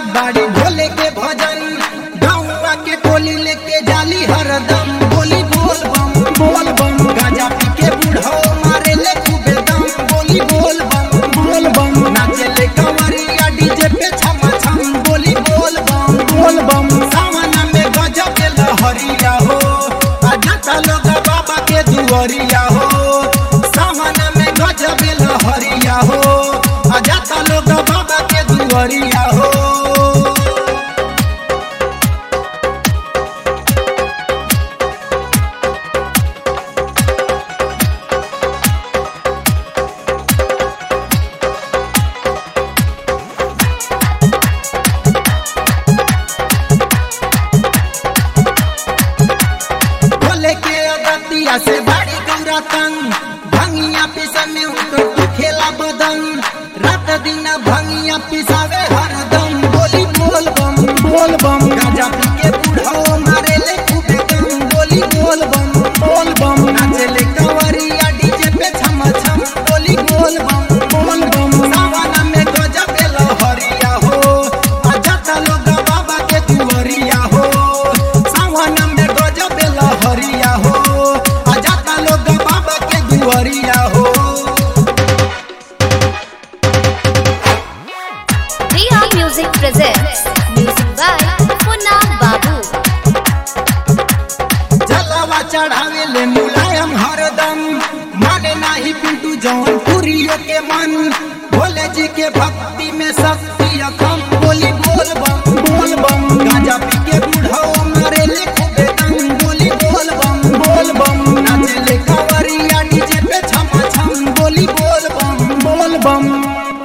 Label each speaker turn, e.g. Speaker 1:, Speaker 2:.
Speaker 1: बाड़ी भोले के भजन गाँवा के टोली लेके जाली हरदम बोली बोल बम गाजा पी के बूढ़ो मारे ले खूबे दम बोली बोल बम नाचे ले कंवरिया डीजे पे छम छम बोली बोल बम सावन में गजब के लहरिया हो आजा लोग बाबा के दुआरिया हो सावन में गजब के लहरिया हो आजा लोग बाबा के दुआरिया हो। से बाड़ी गौरा तंग भंगिया पिसने उनको खेला बदन रात दिन भंगिया पिसावे हरदम बोली बोल बम गाजा पी के बूढ़ो मारे ले खूबे दम बोली बोल बम नाचे ले कंवरिया डीजे पे छम छम बोली बोल बम सावन में गजब के लहरिया हो आजा लोग बाबा के दुआरिया हो सावन में गजब के लहरिया हो हो।
Speaker 2: Riha Music presents music by Munna Babu।
Speaker 1: जलवा चढ़ावे ले मुलायम हरदम माने नाही पिंटू जौन पुरियो के मन भोले जी के भक्ति में सब